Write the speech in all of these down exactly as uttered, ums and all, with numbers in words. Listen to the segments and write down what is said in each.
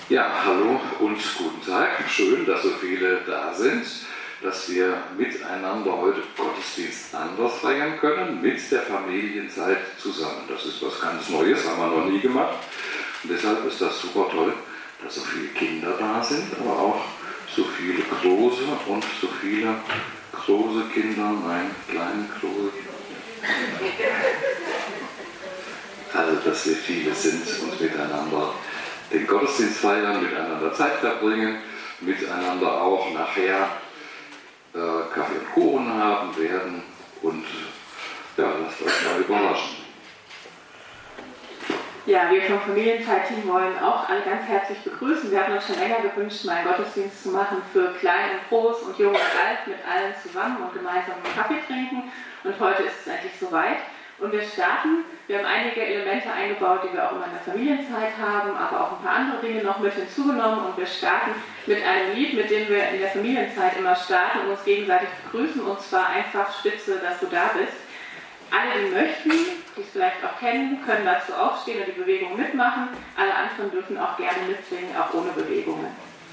Ja, hallo und guten Tag. Schön, dass so viele da sind, dass wir miteinander heute Gottesdienst anders feiern können, mit der Familienzeit zusammen. Das ist was ganz Neues, haben wir noch nie gemacht. Und deshalb ist das super toll, dass so viele Kinder da sind, aber auch so viele große und so viele große Kinder, nein, kleine, große Kinder. Also, dass wir viele sind und miteinander den Gottesdienst feiern, miteinander Zeit verbringen, miteinander auch nachher äh, Kaffee und Kuchen haben werden und ja, lasst euch mal überraschen. Ja, wir vom Familienzeit-Team wollen auch alle ganz herzlich begrüßen. Wir hatten uns schon länger gewünscht, mal einen Gottesdienst zu machen für klein und groß und jung und alt, mit allen zusammen und gemeinsam einen Kaffee trinken. Und heute ist es endlich soweit. Und wir starten, wir haben einige Elemente eingebaut, die wir auch immer in der Familienzeit haben, aber auch ein paar andere Dinge noch mit hinzugenommen. Und wir starten mit einem Lied, mit dem wir in der Familienzeit immer starten und uns gegenseitig begrüßen. Und zwar einfach Spitze, dass du da bist. Alle, die möchten, die es vielleicht auch kennen, können dazu aufstehen und die Bewegung mitmachen. Alle anderen dürfen auch gerne mitsingen, auch ohne Bewegungen.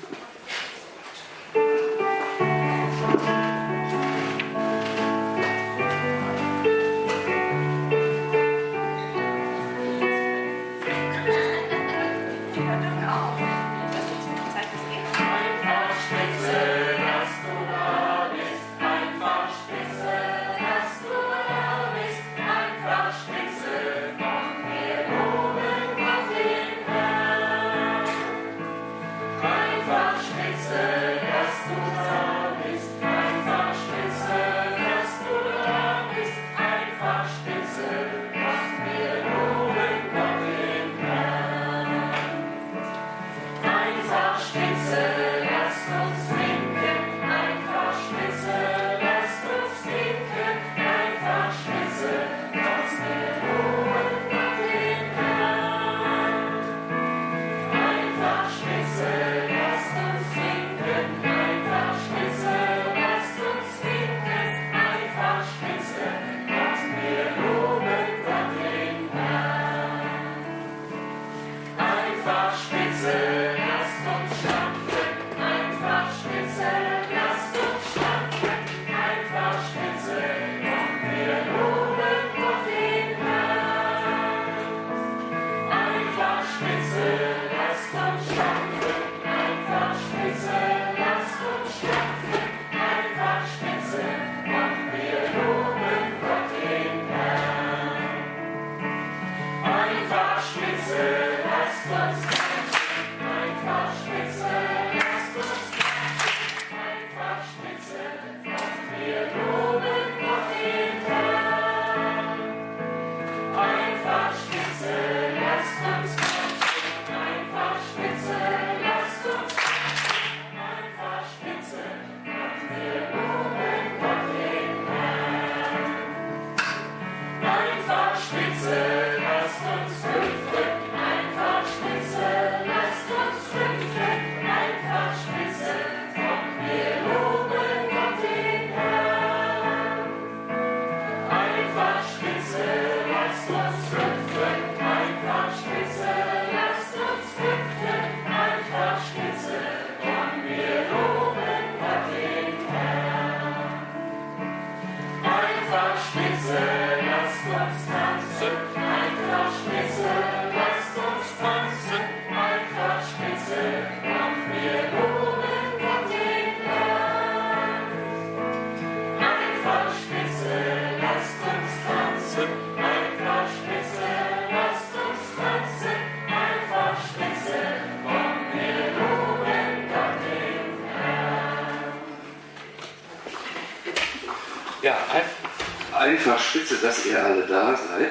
Einfach spitze, dass ihr alle da seid,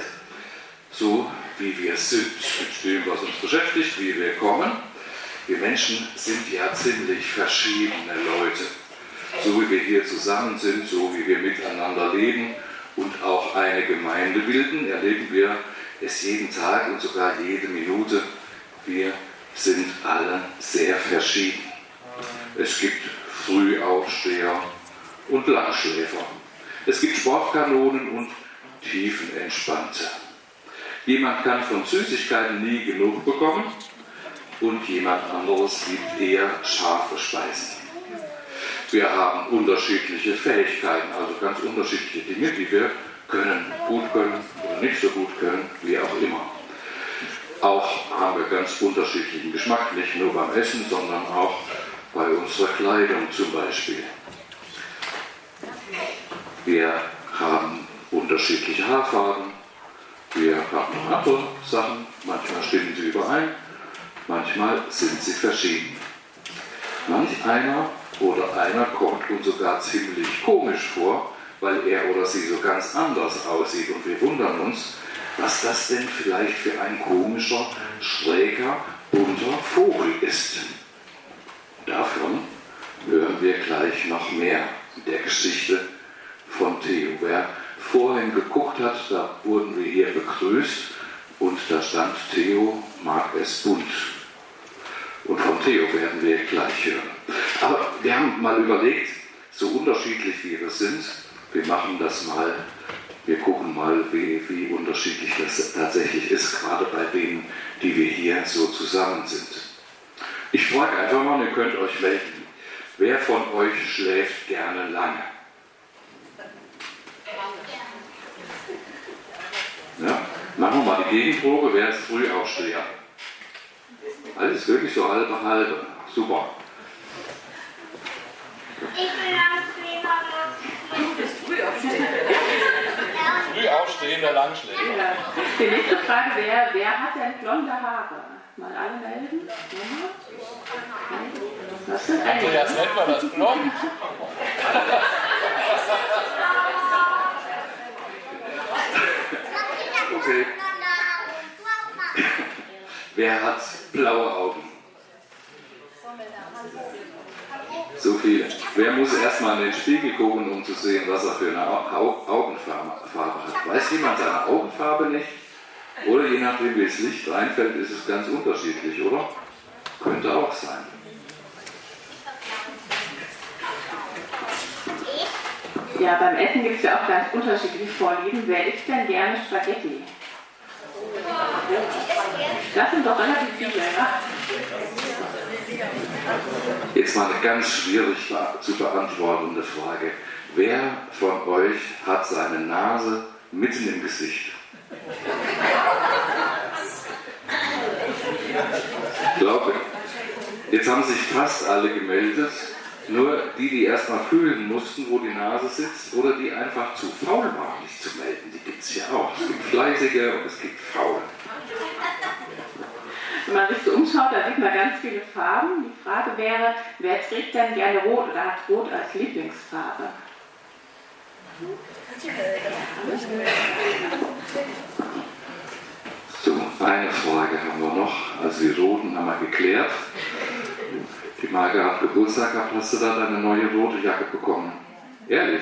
so wie wir sind, mit dem, was uns beschäftigt, wie wir kommen. Wir Menschen sind ja ziemlich verschiedene Leute. So wie wir hier zusammen sind, so wie wir miteinander leben und auch eine Gemeinde bilden, erleben wir es jeden Tag und sogar jede Minute. Wir sind alle sehr verschieden. Es gibt Frühaufsteher und Langschläfer. Es gibt Sportkanonen und Tiefenentspannte. Jemand kann von Süßigkeiten nie genug bekommen und jemand anderes liebt eher scharfe Speisen. Wir haben unterschiedliche Fähigkeiten, also ganz unterschiedliche Dinge, die wir können, gut können oder nicht so gut können, wie auch immer. Auch haben wir ganz unterschiedlichen Geschmack, nicht nur beim Essen, sondern auch bei unserer Kleidung zum Beispiel. Wir haben unterschiedliche Haarfarben, wir haben andere Sachen, manchmal stimmen sie überein, manchmal sind sie verschieden. Manch einer oder einer kommt uns sogar ziemlich komisch vor, weil er oder sie so ganz anders aussieht und wir wundern uns, was das denn vielleicht für ein komischer, schräger, bunter Vogel ist. Davon hören wir gleich noch mehr in der Geschichte von Theo. Wer vorhin geguckt hat, da wurden wir hier begrüßt und da stand, Theo mag es bunt. Und von Theo werden wir gleich hören. Aber wir haben mal überlegt, so unterschiedlich wie wir sind, wir machen das mal, wir gucken mal, wie, wie unterschiedlich das tatsächlich ist, gerade bei denen, die wir hier so zusammen sind. Ich frage einfach mal, ihr könnt euch melden, wer von euch schläft gerne lange? Ja? Machen wir mal die Gegenprobe, wer ist Frühaufsteher? Alles wirklich so halbe halbe. Super. Ich bin Langschläfer. Du bist Frühaufsteher. Frühaufstehender Langschläfer. Ja. Die nächste Frage wäre, wer hat denn blonde Haare? Mal alle melden. Was sind Also eigentlich? das nennt man das Blond. Okay. Wer hat blaue Augen? So viele. Wer muss erstmal in den Spiegel gucken, um zu sehen, was er für eine Au- Augenfarbe hat? Weiß jemand seine Augenfarbe nicht? Oder je nachdem, wie das Licht reinfällt, ist es ganz unterschiedlich, oder? Könnte auch sein. Ja, beim Essen gibt es ja auch ganz unterschiedliche Vorlieben. Wer isst denn gerne Spaghetti? Das sind doch relativ viele, ja? Jetzt mal eine ganz schwierig zu beantwortende Frage. Wer von euch hat seine Nase mitten im Gesicht? Ich glaube, jetzt haben sich fast alle gemeldet. Nur die, die erstmal fühlen mussten, wo die Nase sitzt, oder die einfach zu faul waren, sich zu melden. Die gibt es ja auch. Es gibt Fleißige und es gibt Faule. Wenn man sich so umschaut, da sieht man ganz viele Farben. Die Frage wäre, wer trägt denn gerne Rot oder hat Rot als Lieblingsfarbe? So, eine Frage haben wir noch. Also die Roten haben wir geklärt. Die Marke hat Geburtstag gehabt, hast du da deine neue rote Jacke bekommen? Ehrlich?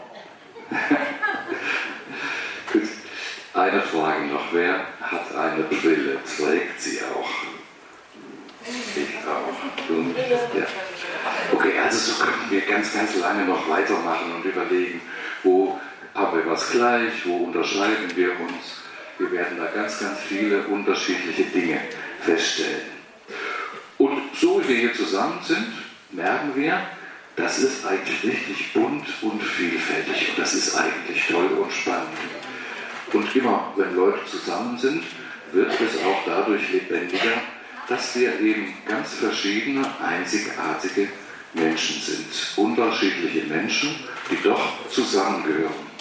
Gut. Eine Frage noch. Wer hat eine Brille? Trägt sie auch? Ich auch. Du nicht? Ja. Okay, also so könnten wir ganz, ganz lange noch weitermachen und überlegen, wo haben wir was gleich, wo unterscheiden wir uns. Wir werden da ganz, ganz viele unterschiedliche Dinge feststellen. Und so wie wir hier zusammen sind, merken wir, das ist eigentlich richtig bunt und vielfältig. Und das ist eigentlich toll und spannend. Und immer, wenn Leute zusammen sind, wird es auch dadurch lebendiger, dass wir eben ganz verschiedene, einzigartige Menschen sind. Unterschiedliche Menschen, die doch zusammengehören.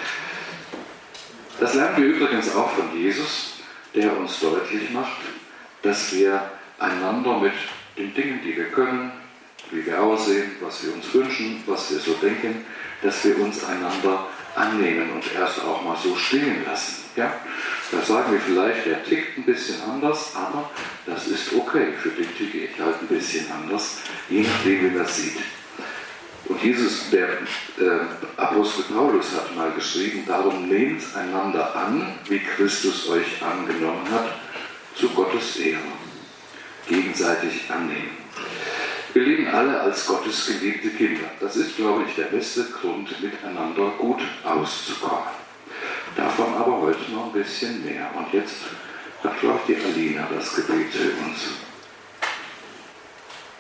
Das lernen wir übrigens auch von Jesus, der uns deutlich macht, dass wir einander mit den Dingen, die wir können, wie wir aussehen, was wir uns wünschen, was wir so denken, dass wir uns einander annehmen und erst auch mal so stehen lassen. Ja? Da sagen wir vielleicht, der tickt ein bisschen anders, aber das ist okay, für den ticke ich halt ein bisschen anders, je nachdem, wie man es sieht. Und Jesus, der äh, Apostel Paulus hat mal geschrieben, darum nehmt einander an, wie Christus euch angenommen hat, zu Gottes Ehre. Gegenseitig annehmen. Wir leben alle als Gottes geliebte Kinder. Das ist, glaube ich, der beste Grund, miteinander gut auszukommen. Davon aber heute noch ein bisschen mehr. Und jetzt hat, glaube ich, die Alina das Gebet für uns.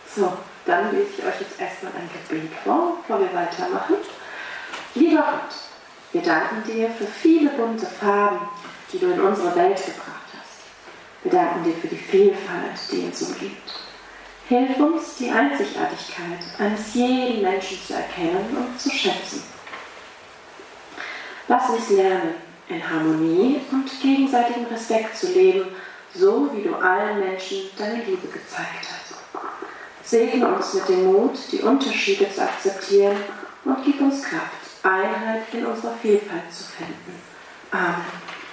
So, dann lese ich euch jetzt erstmal ein Gebet vor, bevor wir weitermachen. Lieber Gott, wir danken dir für viele bunte Farben, die du in unsere Welt gebracht hast. Wir danken dir für die Vielfalt, die uns umgibt. Hilf uns, die Einzigartigkeit eines jeden Menschen zu erkennen und zu schätzen. Lass uns lernen, in Harmonie und gegenseitigem Respekt zu leben, so wie du allen Menschen deine Liebe gezeigt hast. Segne uns mit dem Mut, die Unterschiede zu akzeptieren und gib uns Kraft, Einheit in unserer Vielfalt zu finden. Amen.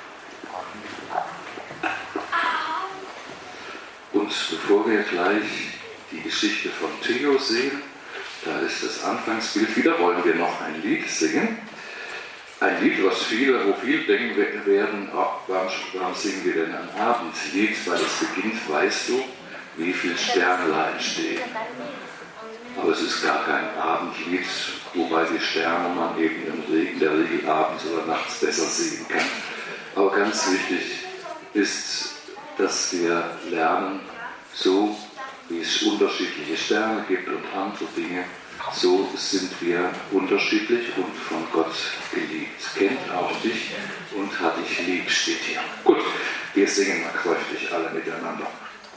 Und bevor wir gleich die Geschichte von Theo sehen, da ist das Anfangsbild wieder, wollen wir noch ein Lied singen. Ein Lied, was viele, wo viele denken werden, oh, warum, warum singen wir denn ein Abendlied? Weil es beginnt, weißt du, wie viele Sterne entstehen. Aber es ist gar kein Abendlied, wobei die Sterne man eben in der Regel abends oder nachts besser sehen kann. Aber ganz wichtig ist, dass wir lernen, so wie es unterschiedliche Sterne gibt und andere Dinge, so sind wir unterschiedlich und von Gott geliebt. Kennt auch dich und hat dich lieb, steht hier. Gut, wir singen mal kräftig alle miteinander.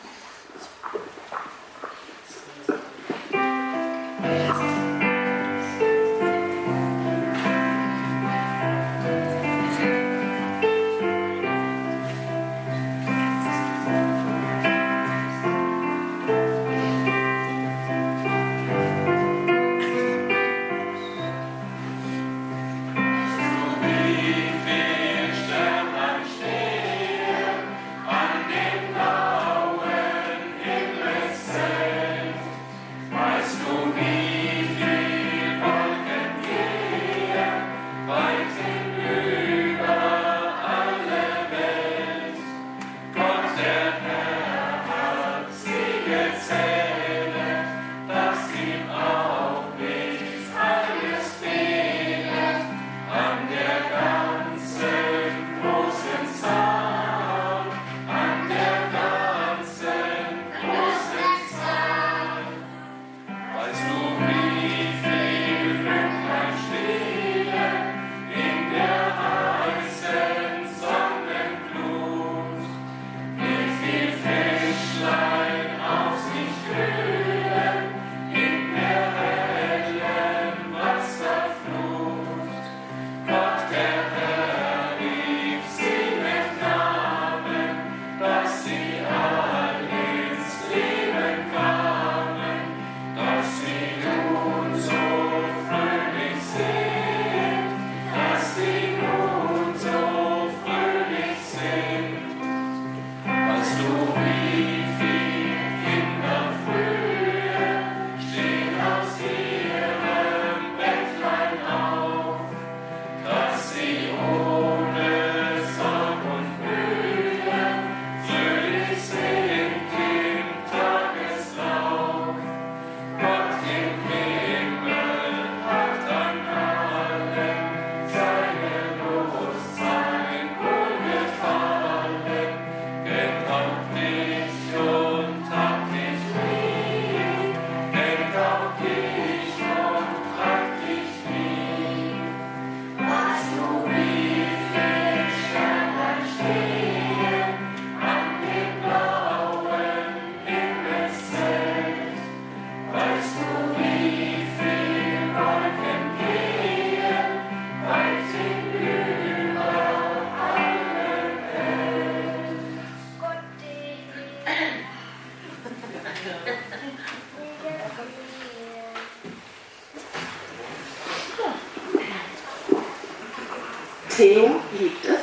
Theo liebt es.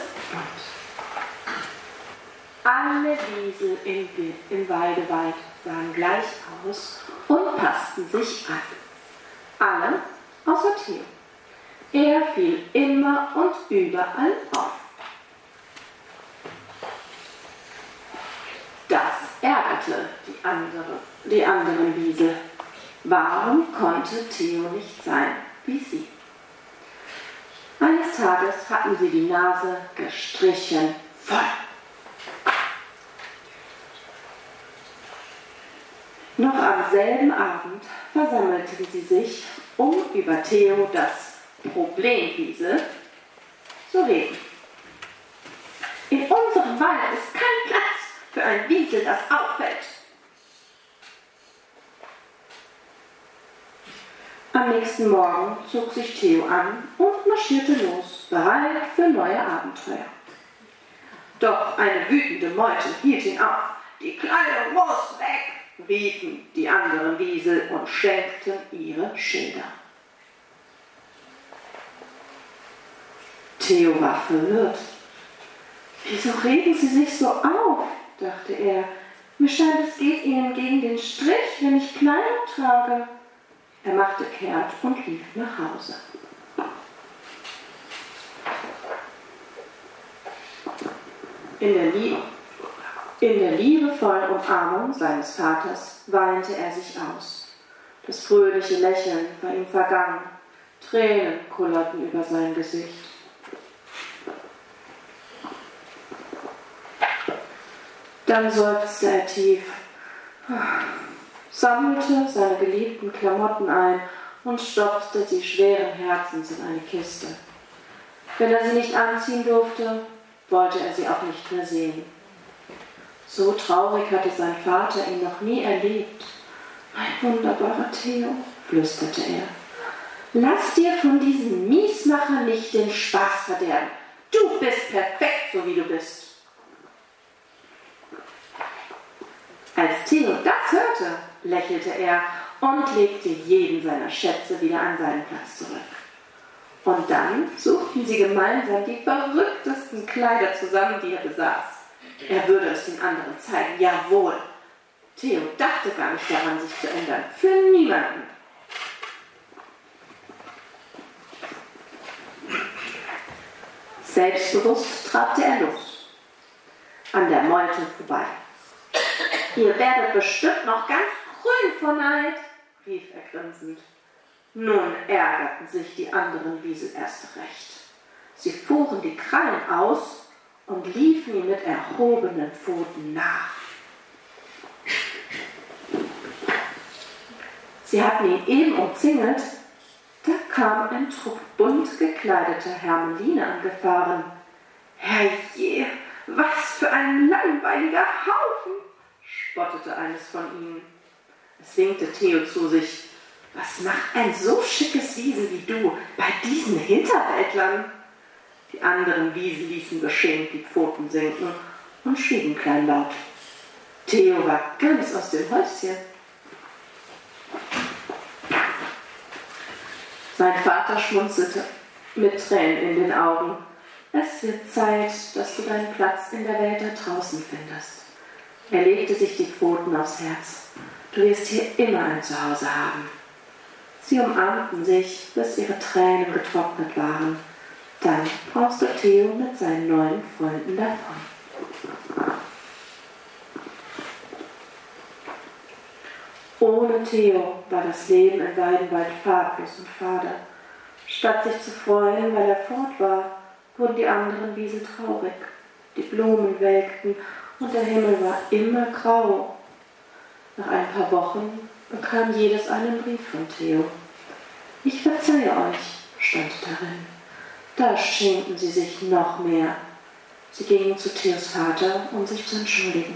Alle Wiesel im, im Weidewald sahen gleich aus und passten sich an. Alle außer Theo. Er fiel immer und überall auf. Das ärgerte die, andere, die anderen Wiesel. Warum konnte Theo nicht sein wie sie? Eines Tages hatten sie die Nase gestrichen voll. Noch am selben Abend versammelten sie sich, um über Theo, das Problemwiesel, zu reden. In unserem Wald ist kein Platz für ein Wiesel, das auffällt. Am nächsten Morgen zog sich Theo an und marschierte los, bereit für neue Abenteuer. Doch eine wütende Meute hielt ihn auf. Die Kleine muss weg, riefen die anderen Wiesel und schenkten ihre Schilder. Theo war verwirrt. Wieso regen Sie sich so auf, dachte er. Mir scheint, es geht Ihnen gegen den Strich, wenn ich Kleidung trage. Er machte kehrt und lief nach Hause. In der, Lie- in der liebevollen Umarmung seines Vaters weinte er sich aus. Das fröhliche Lächeln war ihm vergangen. Tränen kullerten über sein Gesicht. Dann seufzte er tief, sammelte seine geliebten Klamotten ein und stopfte sie schweren Herzens in eine Kiste. Wenn er sie nicht anziehen durfte, wollte er sie auch nicht mehr sehen. So traurig hatte sein Vater ihn noch nie erlebt. Mein wunderbarer Theo, flüsterte er, lass dir von diesem Miesmacher nicht den Spaß verderben. Du bist perfekt, so wie du bist. Als Theo das hörte, lächelte er und legte jeden seiner Schätze wieder an seinen Platz zurück. Und dann suchten sie gemeinsam die verrücktesten Kleider zusammen, die er besaß. Er würde es den anderen zeigen, jawohl. Theo dachte gar nicht daran, sich zu ändern. Für niemanden. Selbstbewusst trabte er los. An der Meute vorbei. Ihr werdet bestimmt noch ganz grün vor Neid, rief er grinsend. Nun ärgerten sich die anderen Wiesel erst recht. Sie fuhren die Krallen aus und liefen ihm mit erhobenen Pfoten nach. Sie hatten ihn eben umzingelt, da kam ein Trupp bunt gekleideter Hermeline angefahren. Herrje, was für ein langweiliger Haufen, spottete eines von ihnen. Es winkte Theo zu sich. Was macht ein so schickes Wiesel wie du bei diesen Hinterwäldlern? Die anderen Wiesel ließen beschämt die Pfoten sinken und schwiegen kleinlaut. Theo war ganz aus dem Häuschen. Sein Vater schmunzelte mit Tränen in den Augen. Es wird Zeit, dass du deinen Platz in der Welt da draußen findest. Er legte sich die Pfoten aufs Herz. Du wirst hier immer ein Zuhause haben. Sie umarmten sich, bis ihre Tränen getrocknet waren. Dann brauste Theo mit seinen neuen Freunden davon. Ohne Theo war das Leben in Weidenwald farblos und fade. Statt sich zu freuen, weil er fort war, wurden die anderen Wiesel traurig. Die Blumen welkten und der Himmel war immer grau. Nach ein paar Wochen bekam jedes einen Brief von Theo. Ich verzeihe euch, stand darin. Da schämten sie sich noch mehr. Sie gingen zu Theos Vater, um sich zu entschuldigen.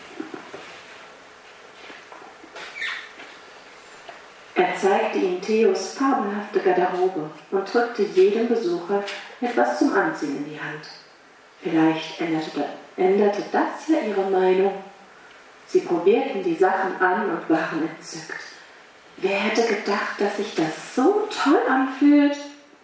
Er zeigte ihm Theos fabelhafte Garderobe und drückte jedem Besucher etwas zum Anziehen in die Hand. Vielleicht änderte, änderte das ja ihre Meinung. Sie probierten die Sachen an und waren entzückt. Wer hätte gedacht, dass sich das so toll anfühlt?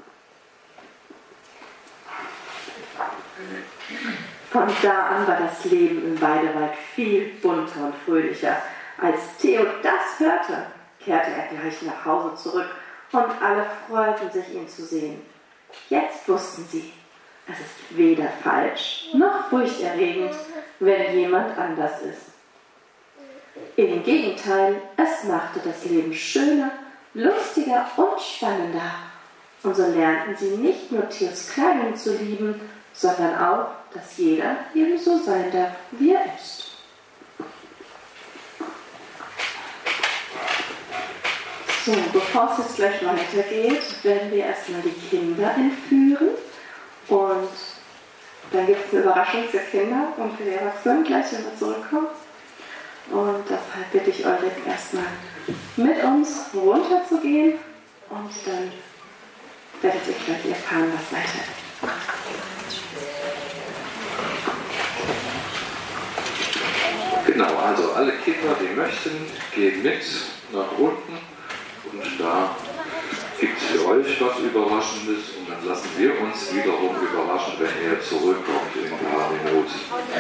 Von da an war das Leben im Weidewald viel bunter und fröhlicher. Als Theo das hörte, kehrte er gleich nach Hause zurück und alle freuten sich, ihn zu sehen. Jetzt wussten sie, es ist weder falsch noch furchterregend, wenn jemand anders ist. Im Gegenteil, es machte das Leben schöner, lustiger und spannender. Und so lernten sie nicht nur Theos Kleidung zu lieben, sondern auch, dass jeder ebenso sein darf, wie er ist. So, bevor es jetzt gleich weitergeht, werden wir erstmal die Kinder entführen. Und dann gibt es eine Überraschung für Kinder und für die Erwachsenen gleich, wenn wir zurückkommen. Und deshalb bitte ich euch jetzt erstmal mit uns runterzugehen und dann werdet ihr gleich erfahren, was weiter ist. Genau, also alle Kinder, die möchten, gehen mit nach unten und da gibt es für euch was Überraschendes und dann lassen wir uns wiederum überraschen, wenn ihr zurückkommt in ein paar Minuten.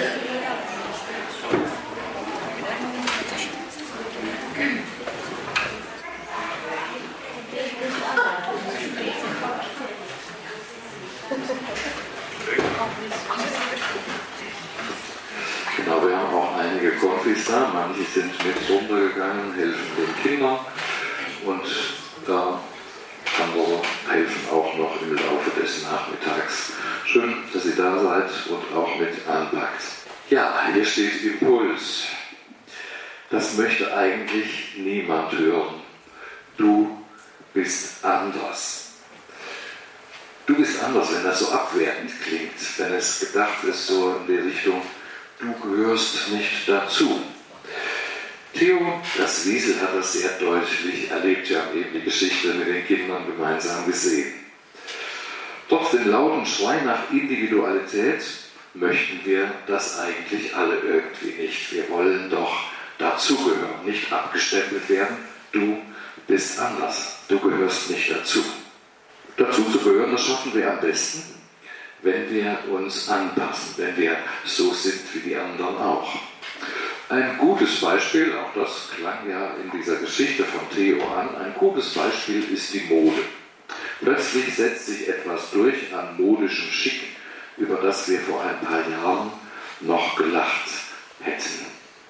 Genau, wir haben auch einige Konfis da, manche sind mit runtergegangen, helfen den Kindern und da andere helfen auch noch im Laufe des Nachmittags. Schön, dass ihr da seid und auch mit anpackt. Ja, hier steht Impuls. Das möchte eigentlich niemand hören. Du bist anders. Du bist anders, wenn das so abwertend klingt, wenn es gedacht ist so in die Richtung, du gehörst nicht dazu. Theo, das Wiesel, hat das sehr deutlich erlebt. Wir haben eben die Geschichte mit den Kindern gemeinsam gesehen. Trotz dem lauten Schrei nach Individualität möchten wir das eigentlich alle irgendwie nicht. Wir wollen doch dazugehören, nicht abgestempelt werden. Du bist anders, du gehörst nicht dazu. Dazu zu gehören, das schaffen wir am besten, wenn wir uns anpassen, wenn wir so sind wie die anderen auch. Ein gutes Beispiel, auch das klang ja in dieser Geschichte von Theo an, ein gutes Beispiel ist die Mode. Plötzlich setzt sich etwas durch an modischem Schick, über das wir vor ein paar Jahren noch gelacht hätten.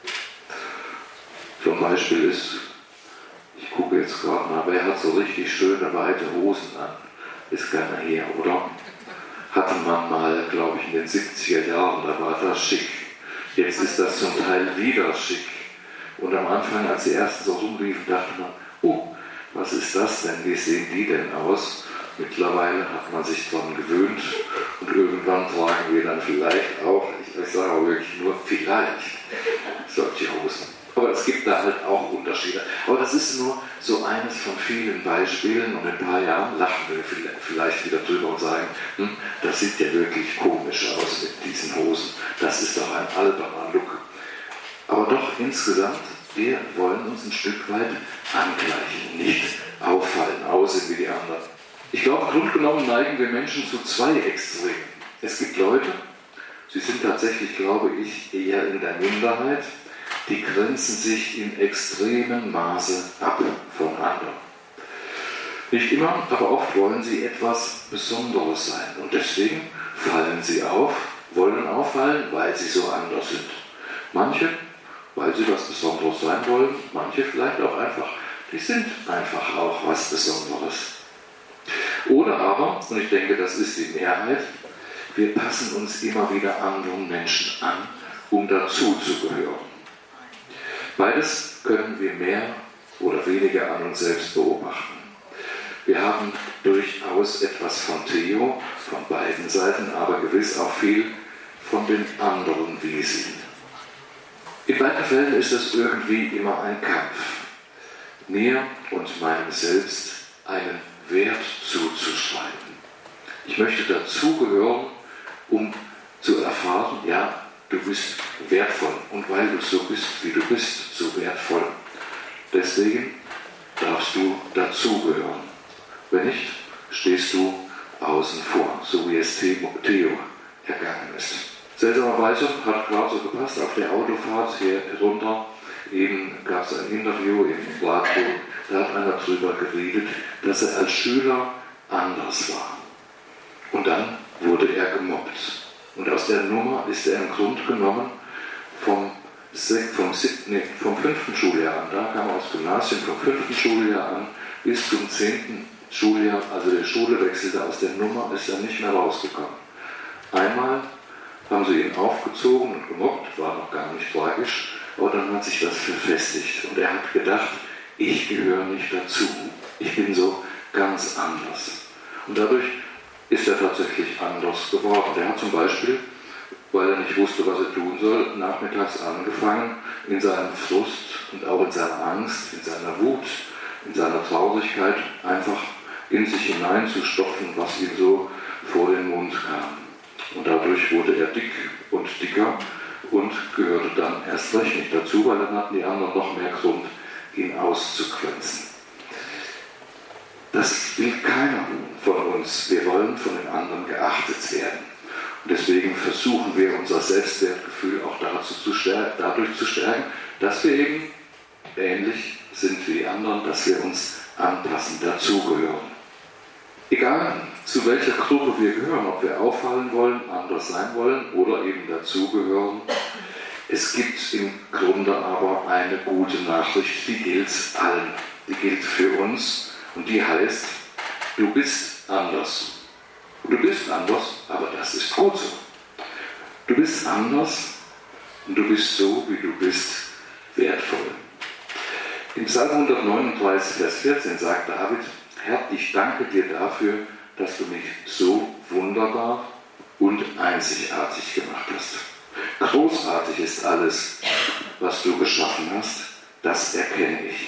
Zum Beispiel ist, ich gucke jetzt gerade mal, wer hat so richtig schöne weite Hosen an? Ist keiner hier, oder? Hatte man mal, glaube ich, in den siebziger Jahren, da war das schick. Jetzt ist das zum Teil wieder schick. Und am Anfang, als die ersten so rumliefen, dachte man, oh, was ist das denn? Wie sehen die denn aus? Mittlerweile hat man sich daran gewöhnt und irgendwann tragen wir dann vielleicht auch, ich, ich sage auch wirklich nur vielleicht, solche Hosen. Aber es gibt da halt auch Unterschiede. Aber das ist nur so eines von vielen Beispielen und in ein paar Jahren lachen wir vielleicht wieder drüber und sagen, hm, das sieht ja wirklich komisch aus mit diesen Hosen. Das ist doch ein alberner Look. Aber doch insgesamt, wir wollen uns ein Stück weit angleichen, nicht auffallen, aussehen wie die anderen. Ich glaube, im Grunde genommen neigen wir Menschen zu zwei Extremen. Es gibt Leute, sie sind tatsächlich, glaube ich, eher in der Minderheit, die grenzen sich in extremem Maße ab von anderen. Nicht immer, aber oft wollen sie etwas Besonderes sein. Und deswegen fallen sie auf, wollen auffallen, weil sie so anders sind. Manche, weil sie was Besonderes sein wollen, manche vielleicht auch einfach, die sind einfach auch was Besonderes. Oder aber, und ich denke, das ist die Mehrheit, wir passen uns immer wieder anderen Menschen an, um dazu zu gehören. Beides können wir mehr oder weniger an uns selbst beobachten. Wir haben durchaus etwas von Theo, von beiden Seiten, aber gewiss auch viel von den anderen Wieseln. In beiden Fällen ist es irgendwie immer ein Kampf, mir und meinem Selbst einen Wert zuzuschreiben. Ich möchte dazugehören, um zu erfahren, ja, du bist wertvoll und weil du so bist, wie du bist, so wertvoll. Deswegen darfst du dazugehören. Wenn nicht, stehst du außen vor, so wie es Theo ergangen ist. Seltsamerweise hat gerade so gepasst, auf der Autofahrt hier runter, eben gab es ein Interview im Radio, da hat einer drüber geredet, dass er als Schüler anders war. Und dann wurde er gemobbt. Und aus der Nummer ist er im Grunde genommen vom, vom, nee, vom fünften Schuljahr an, da kam er aufs Gymnasium, vom fünften Schuljahr an bis zum zehnten Schuljahr, also der Schule wechselte, aus der Nummer ist er nicht mehr rausgekommen. Einmal haben sie ihn aufgezogen und gemobbt, war noch gar nicht tragisch, aber dann hat sich das verfestigt und er hat gedacht, ich gehöre nicht dazu. Ich bin so ganz anders. Und dadurch ist er tatsächlich anders geworden. Der hat zum Beispiel, weil er nicht wusste, was er tun soll, nachmittags angefangen, in seinem Frust und auch in seiner Angst, in seiner Wut, in seiner Traurigkeit einfach in sich hineinzustopfen, was ihm so vor den Mund kam. Und dadurch wurde er dick und dicker und gehörte dann erst recht nicht dazu, weil dann hatten die anderen noch mehr Grund, ihn auszuquenzen. Das will keiner von uns. Wir wollen von den anderen geachtet werden. Und deswegen versuchen wir, unser Selbstwertgefühl auch dazu zu stärken, dadurch zu stärken, dass wir eben ähnlich sind wie die anderen, dass wir uns anpassen, dazugehören. Egal, zu welcher Gruppe wir gehören, ob wir auffallen wollen, anders sein wollen oder eben dazugehören, es gibt im Grunde aber eine gute Nachricht, die gilt allen, die gilt für uns und die heißt, du bist anders. Du bist anders, aber das ist gut so. Du bist anders und du bist so, wie du bist, wertvoll. Im Psalm hundertneununddreißig, Vers vierzehn sagt David, Herr, ich danke dir dafür, dass du mich so wunderbar und einzigartig gemacht hast. Großartig ist alles, was du geschaffen hast, das erkenne ich.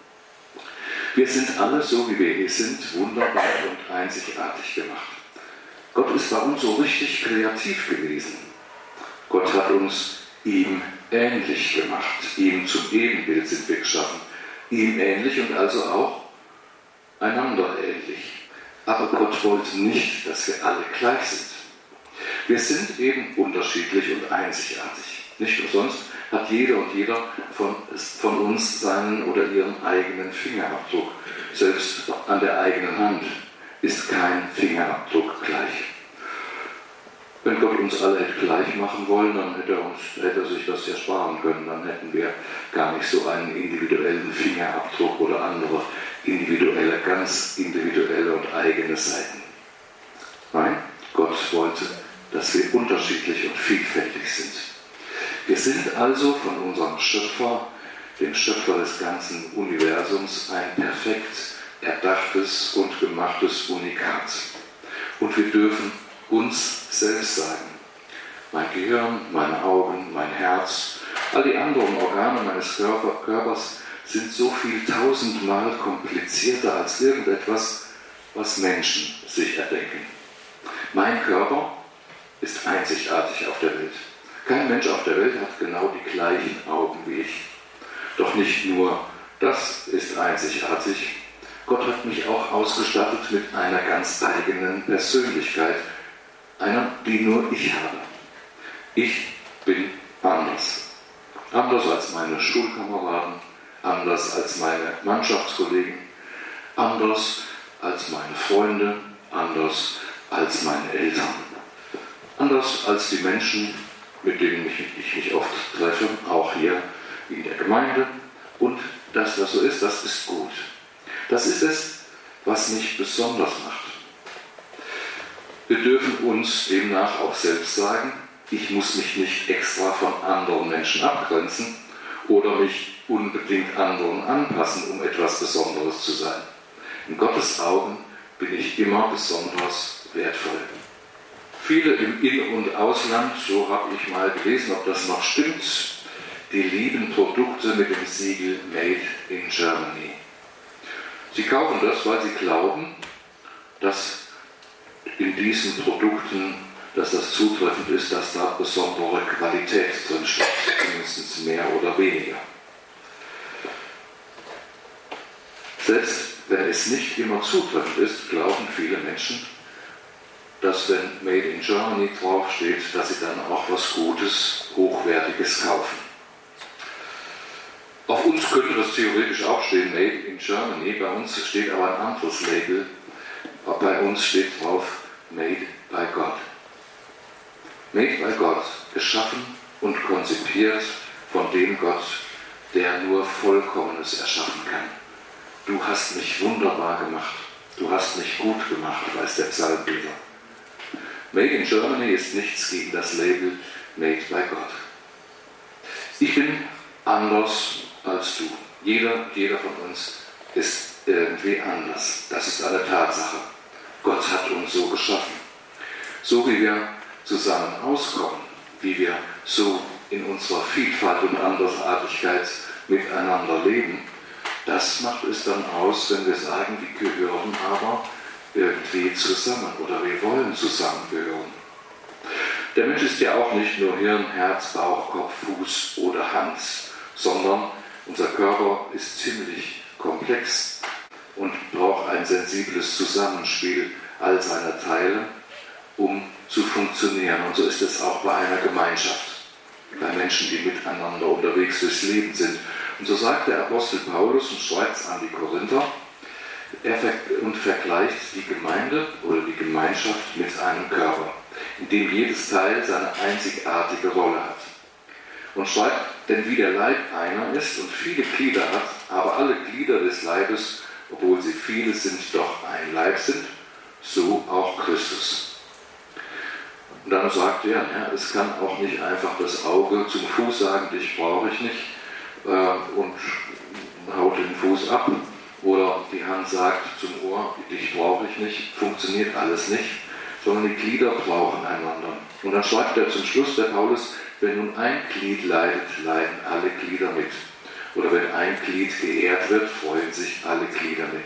Wir sind alle, so wie wir hier sind, wunderbar und einzigartig gemacht. Gott ist bei uns so richtig kreativ gewesen. Gott hat uns ihm ähnlich gemacht. Ihm zum Ebenbild sind wir geschaffen. Ihm ähnlich und also auch einander ähnlich. Aber Gott wollte nicht, dass wir alle gleich sind. Wir sind eben unterschiedlich und einzigartig. Nicht umsonst hat jeder und jeder von, von uns seinen oder ihren eigenen Fingerabdruck. Selbst an der eigenen Hand ist kein Fingerabdruck gleich. Wenn Gott uns alle hätte gleich machen wollen, dann hätte er, uns, hätte er sich das ja sparen können. Dann hätten wir gar nicht so einen individuellen Fingerabdruck oder andere individuelle, ganz individuelle und eigene Seiten. Nein, Gott wollte, dass wir unterschiedlich und vielfältig sind. Wir sind also von unserem Schöpfer, dem Schöpfer des ganzen Universums, ein perfekt erdachtes und gemachtes Unikat. Und wir dürfen uns selbst sagen. Mein Gehirn, meine Augen, mein Herz, all die anderen Organe meines Körper, Körpers sind so viel tausendmal komplizierter als irgendetwas, was Menschen sich erdenken. Mein Körper ist einzigartig auf der Welt. Kein Mensch auf der Welt hat genau die gleichen Augen wie ich. Doch nicht nur das ist einzigartig. Gott hat mich auch ausgestattet mit einer ganz eigenen Persönlichkeit. Einer, die nur ich habe. Ich bin anders. Anders als meine Schulkameraden, anders als meine Mannschaftskollegen, anders als meine Freunde, anders als meine Eltern. Anders als die Menschen, mit denen ich, ich mich oft treffe, auch hier in der Gemeinde. Und dass das so ist, das ist gut. Das ist es, was mich besonders macht. Wir dürfen uns demnach auch selbst sagen, ich muss mich nicht extra von anderen Menschen abgrenzen oder mich unbedingt anderen anpassen, um etwas Besonderes zu sein. In Gottes Augen bin ich immer besonders wertvoll. Viele im In- und Ausland, so habe ich mal gelesen, ob das noch stimmt, die lieben Produkte mit dem Siegel Made in Germany. Sie kaufen das, weil sie glauben, dass in diesen Produkten, dass das zutreffend ist, dass da besondere Qualität drin steckt, mindestens mehr oder weniger. Selbst wenn es nicht immer zutreffend ist, glauben viele Menschen, dass wenn Made in Germany draufsteht, dass sie dann auch was Gutes, Hochwertiges kaufen. Auf uns könnte das theoretisch auch stehen, Made in Germany, bei uns steht aber ein anderes Label. Bei uns steht drauf, Made by God. Made by God, geschaffen und konzipiert von dem Gott, der nur Vollkommenes erschaffen kann. Du hast mich wunderbar gemacht, du hast mich gut gemacht, weiß der Psalmbeter. Made in Germany ist nichts gegen das Label Made by God. Ich bin anders als du. Jeder, jeder von uns ist irgendwie anders. Das ist eine Tatsache. Gott hat uns so geschaffen. So wie wir zusammen auskommen, wie wir so in unserer Vielfalt und Andersartigkeit miteinander leben, das macht es dann aus, wenn wir sagen, wir gehören aber irgendwie zusammen oder wir wollen zusammengehören. Der Mensch ist ja auch nicht nur Hirn, Herz, Bauch, Kopf, Fuß oder Hand, sondern unser Körper ist ziemlich komplex und braucht ein sensibles Zusammenspiel all seiner Teile, um zu funktionieren. Und so ist es auch bei einer Gemeinschaft, bei Menschen, die miteinander unterwegs durchs Leben sind. Und so sagt der Apostel Paulus und schreibt es an die Korinther, er ver- und vergleicht die Gemeinde oder die Gemeinschaft mit einem Körper, in dem jedes Teil seine einzigartige Rolle hat. Und schreibt, denn wie der Leib einer ist und viele Glieder hat, aber alle Glieder des Leibes, obwohl sie viele sind, doch ein Leib sind, so auch Christus. Und dann sagt er, ja, es kann auch nicht einfach das Auge zum Fuß sagen, dich brauche ich nicht, äh, und haut den Fuß ab. Oder die Hand sagt zum Ohr, dich brauche ich nicht, funktioniert alles nicht, sondern die Glieder brauchen einander. Und dann schreibt er zum Schluss, der Paulus, wenn nun ein Glied leidet, leiden alle Glieder mit. Oder wenn ein Glied geehrt wird, freuen sich alle Glieder mit.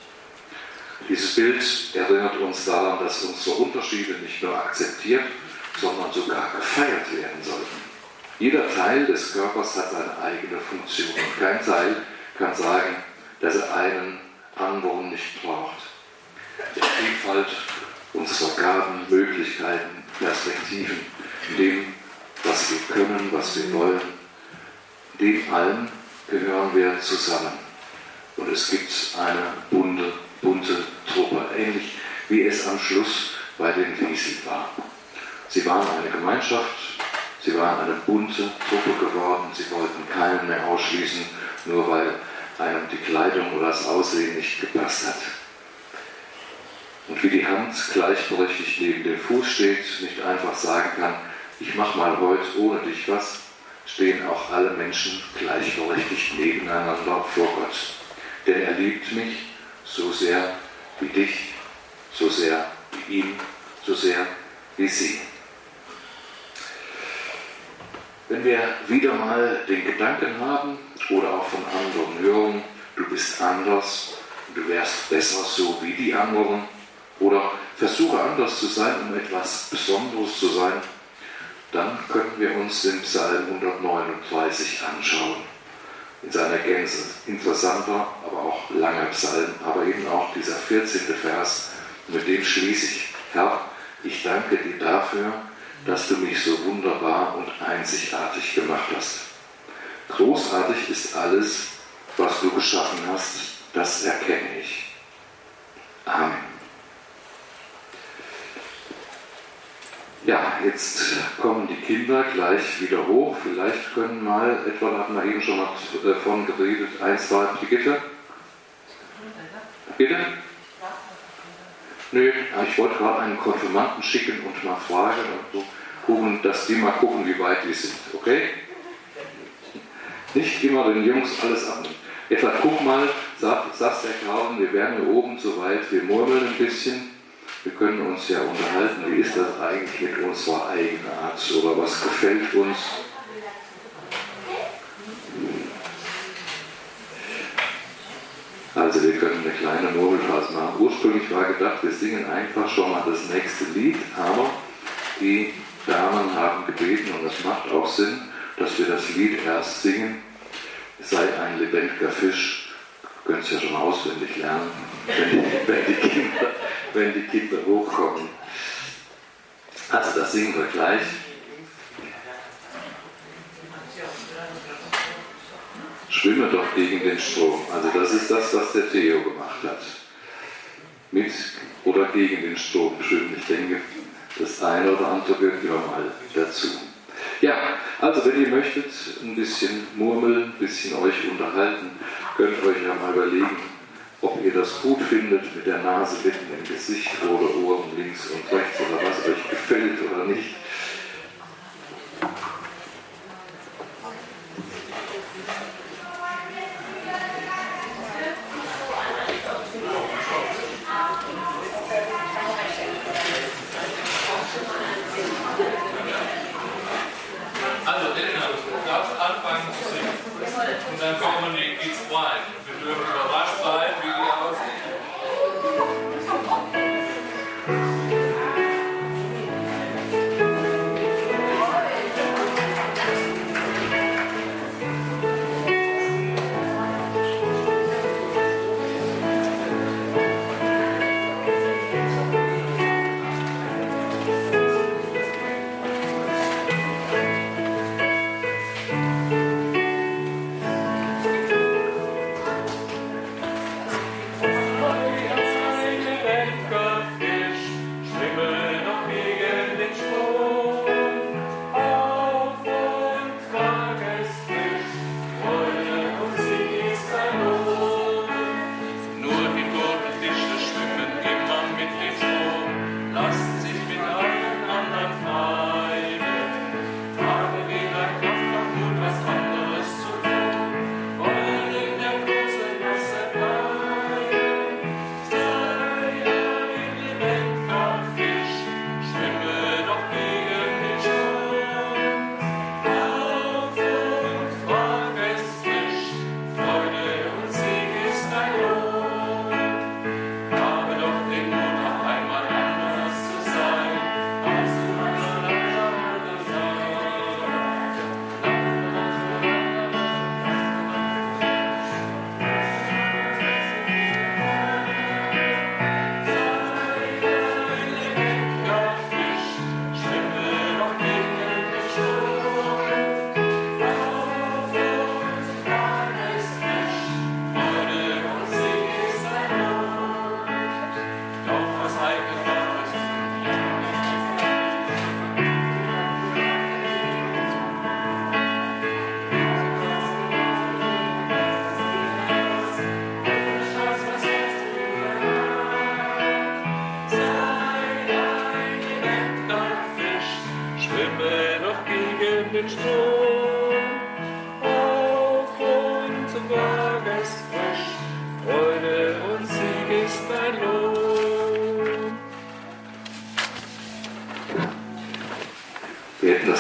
Dieses Bild erinnert uns daran, dass unsere Unterschiede nicht nur akzeptiert, sondern sogar gefeiert werden sollten. Jeder Teil des Körpers hat seine eigene Funktion. Und kein Teil kann sagen, dass er einen anderen nicht braucht. Die Vielfalt unserer Gaben, Möglichkeiten, Perspektiven, in dem, was wir können, was wir wollen, dem allen gehören wir zusammen. Und es gibt eine bunte, bunte Truppe, ähnlich wie es am Schluss bei den Wieseln war. Sie waren eine Gemeinschaft, sie waren eine bunte Truppe geworden, sie wollten keinen mehr ausschließen, nur weil einem die Kleidung oder das Aussehen nicht gepasst hat. Und wie die Hand gleichberechtigt neben dem Fuß steht, nicht einfach sagen kann, ich mache mal heute ohne dich was, stehen auch alle Menschen gleichberechtigt nebeneinander vor Gott. Denn er liebt mich so sehr wie dich, so sehr wie ihn, so sehr wie sie. Wenn wir wieder mal den Gedanken haben oder auch von anderen hören, du bist anders, du wärst besser so wie die anderen, oder versuche anders zu sein, um etwas Besonderes zu sein, dann können wir uns den Psalm hundertneununddreißig anschauen. In seiner Gänze. Interessanter, aber auch langer Psalm, aber eben auch dieser vierzehnte Vers, mit dem schließe ich. Herr, ich danke dir dafür, dass du mich so wunderbar und einzigartig gemacht hast. Großartig ist alles, was du geschaffen hast, das erkenne ich. Amen. Ja, jetzt kommen die Kinder gleich wieder hoch. Vielleicht können mal, etwa, da hatten wir eben schon mal davon geredet, ein, zwei, Brigitte. Bitte? Nö, ich wollte gerade einen Konfirmanden schicken und mal fragen, und so gucken, dass die mal gucken, wie weit die sind, okay? Nicht immer den Jungs alles abnehmen. Etwa, guck mal, sagt, sagt der Karl, wir werden hier oben so weit, wir murmeln ein bisschen. Wir können uns ja unterhalten, wie ist das eigentlich mit unserer Eigenart oder was gefällt uns. Also wir können eine kleine Murmelphase machen. Ursprünglich war gedacht, wir singen einfach schon mal das nächste Lied, aber die Damen haben gebeten und es macht auch Sinn, dass wir das Lied erst singen. Sei ein lebendiger Fisch. Ihr könnt es ja schon auswendig lernen, wenn die, wenn die Kinder, wenn die Kinder hochkommen. Also das singen wir gleich. Schwimme doch gegen den Strom. Also das ist das, was der Theo gemacht hat. Mit oder gegen den Strom schwimmen. Ich denke, das eine oder andere gehört immer mal dazu. Ja, also wenn ihr möchtet, ein bisschen murmeln, ein bisschen euch unterhalten, könnt ihr euch ja mal überlegen, ob ihr das gut findet, mit der Nase mitten im Gesicht oder Ohren links und rechts oder was euch gefällt oder nicht.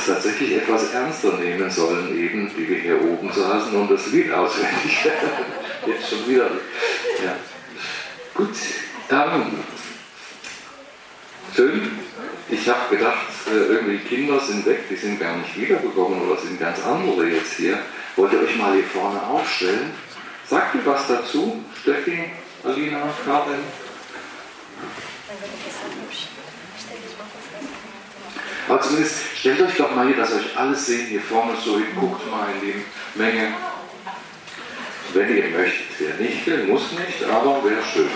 das tatsächlich etwas ernster nehmen sollen, eben, die wir hier oben saßen und das Lied auswendig. Jetzt schon wieder. Ja. Gut, dann. Schön. Ich habe gedacht, irgendwie Kinder sind weg, die sind gar nicht wiedergekommen oder sind ganz andere jetzt hier. Wollt ihr euch mal hier vorne aufstellen? Sagt ihr was dazu? Steffi, Alina, Karin? Aber zumindest stellt euch doch mal hier, dass euch alles sehen, hier vorne so hin, guckt mal in die Menge. Wenn ihr möchtet, wer nicht will, muss nicht, aber wäre schön.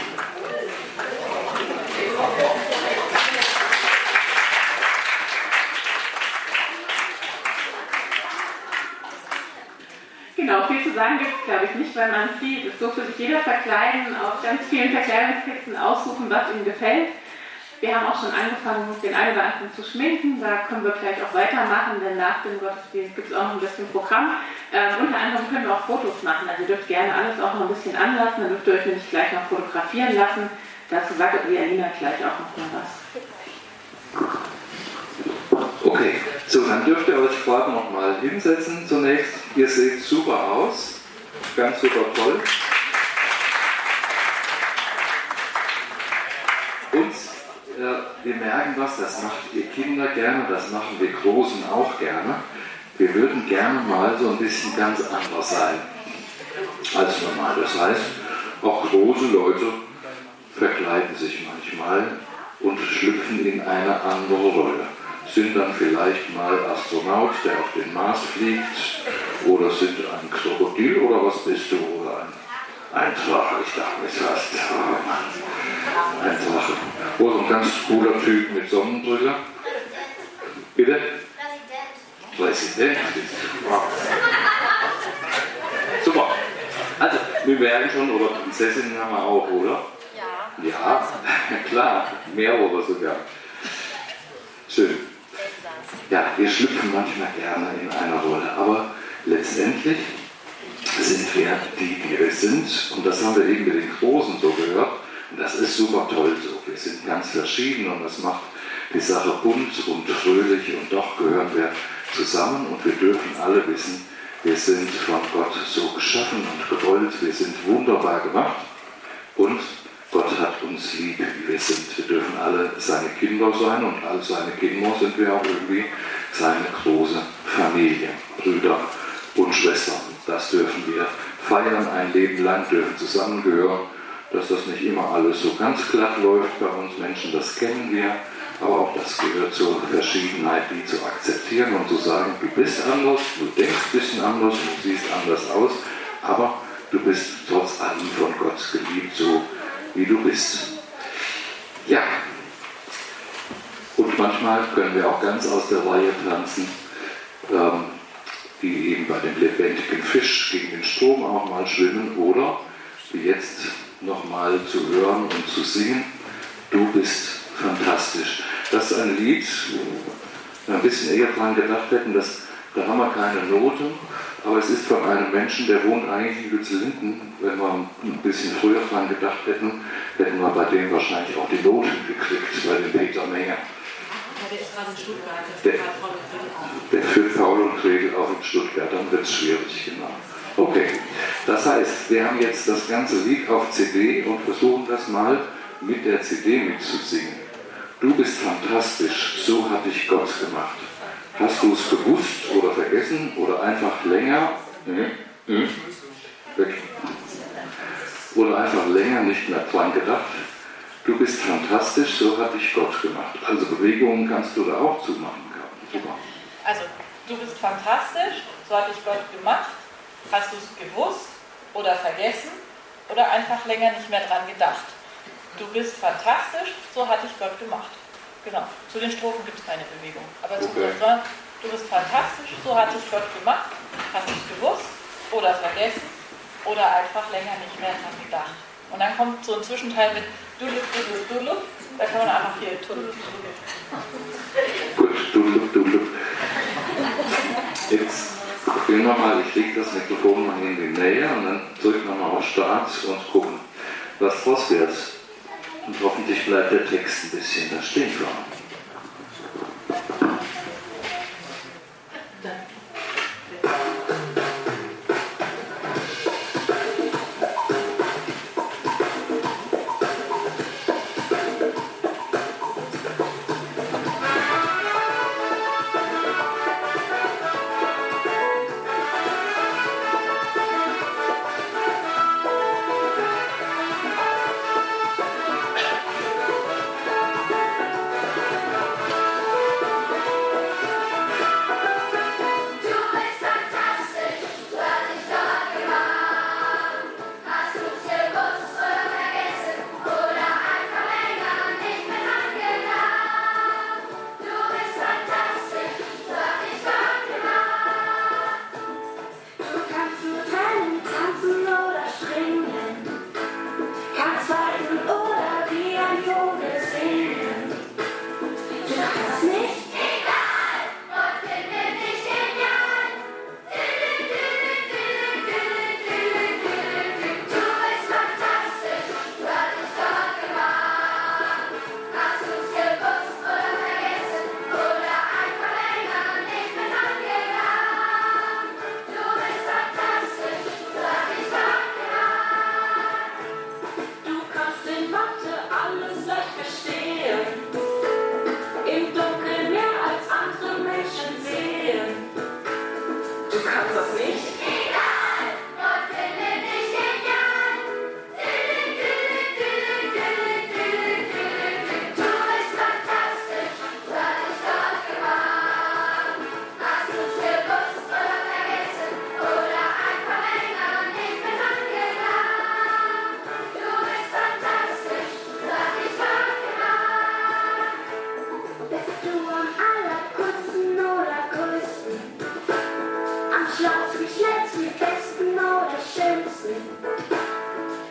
Genau, viel zu sagen gibt es, glaube ich, nicht, weil man sieht, es durfte sich jeder verkleiden, auf ganz vielen Verkleidungstexten aussuchen, was ihm gefällt. Wir haben auch schon angefangen, den einen oder anderen zu schminken, da können wir gleich auch weitermachen, denn nach dem Gottesdienst gibt es auch noch ein bisschen Programm. Ähm, unter anderem können wir auch Fotos machen, also ihr dürft gerne alles auch noch ein bisschen anlassen, dann dürft ihr euch nämlich gleich noch fotografieren lassen. Dazu sagt die Alina gleich auch noch mal was. Okay, so dann dürft ihr euch gerade noch mal hinsetzen zunächst. Ihr seht super aus, ganz super toll. Und äh, wir merken was, das macht ihr Kinder gerne, das machen wir Großen auch gerne. Wir würden gerne mal so ein bisschen ganz anders sein als normal. Das heißt, auch große Leute verkleiden sich manchmal und schlüpfen in eine andere Rolle. Sind dann vielleicht mal Astronaut, der auf den Mars fliegt, oder sind ein Krokodil, oder was bist du, oder ein, ein Drache, ich dachte mir fast, oh Mann, ein Drache. Oder so ein ganz cooler Typ mit Sonnenbrille. Bitte? Präsident. Präsident. Wow. Super. Also, wir merken schon, oder Prinzessinnen haben wir auch, oder? Ja. Ja, klar, mehrere sogar. Schön. Ja, wir schlüpfen manchmal gerne in einer Rolle, aber letztendlich sind wir die, die wir sind, und das haben wir eben mit den Großen so gehört, und das ist super toll so. Wir sind ganz verschieden und das macht die Sache bunt und fröhlich, und doch gehören wir zusammen, und wir dürfen alle wissen, wir sind von Gott so geschaffen und gewollt, wir sind wunderbar gemacht, und Gott hat uns lieb, wie wir sind. Wir dürfen alle seine Kinder sein, und als seine Kinder sind wir auch irgendwie seine große Familie, Brüder und Schwestern. Das dürfen wir feiern, ein Leben lang dürfen zusammengehören. Dass das nicht immer alles so ganz glatt läuft bei uns Menschen, das kennen wir, aber auch das gehört zur Verschiedenheit, die zu akzeptieren und zu sagen, du bist anders, du denkst ein bisschen anders, du siehst anders aus, aber du bist trotz allem von Gott geliebt, so wie du bist. Ja, und manchmal können wir auch ganz aus der Reihe tanzen, ähm, wie eben bei dem lebendigen Fisch gegen den Strom auch mal schwimmen, oder wie jetzt nochmal zu hören und zu singen, du bist fantastisch. Das ist ein Lied, wo wir ein bisschen eher dran gedacht hätten, dass, da haben wir keine Noten, aber es ist von einem Menschen, der wohnt eigentlich in Lützellinden. Wenn wir ein bisschen früher dran gedacht hätten, hätten wir bei dem wahrscheinlich auch die Noten gekriegt, bei dem Peter Menger. Der ist gerade in Stuttgart, der, der führt Paul und Gretel auf in Stuttgart, dann wird es schwierig, genau. Okay, das heißt, wir haben jetzt das ganze Lied auf C D und versuchen das mal mit der C D mitzusingen. Du bist fantastisch, so hat dich Gott gemacht. Hast du es gewusst oder vergessen oder einfach länger, hm, hm, weg. Oder einfach länger nicht mehr dran gedacht? Du bist fantastisch, so hat dich Gott gemacht. Also Bewegungen kannst du da auch zumachen. Super. Also, du bist fantastisch, so hat dich Gott gemacht. Hast du es gewusst oder vergessen oder einfach länger nicht mehr dran gedacht? Du bist fantastisch, so hat dich Gott gemacht. Genau, zu den Strophen gibt es keine Bewegung. Aber zum okay. Refrain, du bist fantastisch, so hat dich Gott gemacht. Hast du es gewusst oder vergessen oder einfach länger nicht mehr dran gedacht? Und dann kommt so ein Zwischenteil mit Dulup, Dulup, Dulup. Da kann man einfach hier Dulup, Dulup. Gut, Dulup, Dulup. Jetzt probieren wir mal, ich lege das Mikrofon mal in die Nähe und dann drücken wir mal auf Start und gucken, was draus wird. Und hoffentlich bleibt der Text ein bisschen da stehen.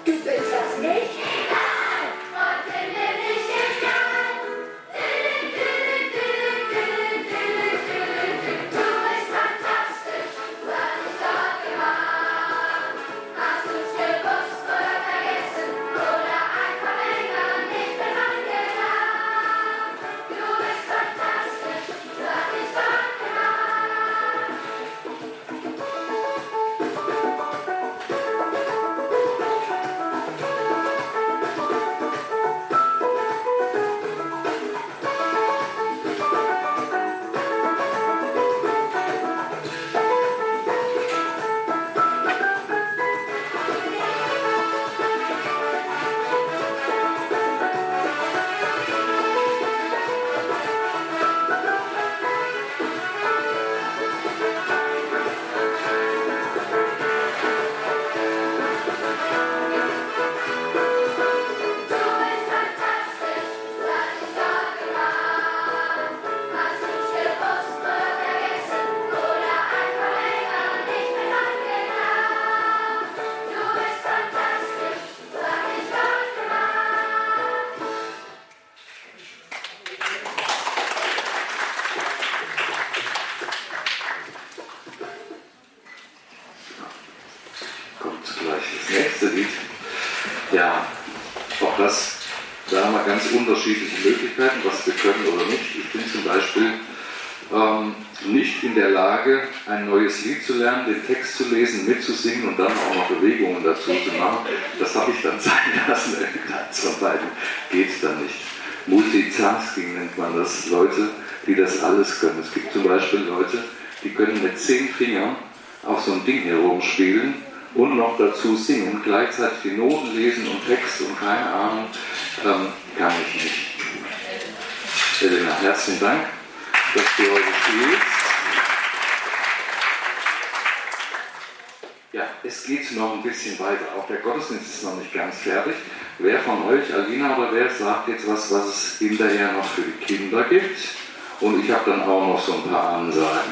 Du bist das nicht egal. Gott will mir nicht egal. Du bist fantastisch, du hast dich Gott gemacht. Hast du's gewusst oder vergessen oder einfach länger nicht mehr dran gedacht? Du bist fantastisch, du hast dich Gott gemacht. Du bist fantastisch, du hast dich Gott gemacht. Hast du's gewusst oder vergessen oder einfach länger nicht mehr dran gedacht? Du bist fantastisch, du hast dich Gott gemacht. Kommt gleich das nächste Lied. Ja, auch das, da haben wir ganz unterschiedliche Möglichkeiten, was wir können oder nicht. Ich bin zum Beispiel ähm, nicht in der Lage, ein neues Lied zu lernen, den Text zu lesen, mitzusingen und dann auch noch Bewegungen dazu zu machen. Das habe ich dann sein lassen. Eins von beiden geht dann nicht. Multitasking nennt man das. Leute, die das alles können. Es gibt zum Beispiel Leute, die können mit zehn Fingern auf so ein Ding hier rumspielen und noch dazu singen, gleichzeitig die Noten lesen und Text und keine Ahnung, ähm, kann ich nicht. Elena, herzlichen Dank, dass du heute spielst. Ja, es geht noch ein bisschen weiter. Auch der Gottesdienst ist noch nicht ganz fertig. Wer von euch, Alina oder wer, sagt jetzt was, was es hinterher noch für die Kinder gibt? Und ich habe dann auch noch so ein paar Ansagen.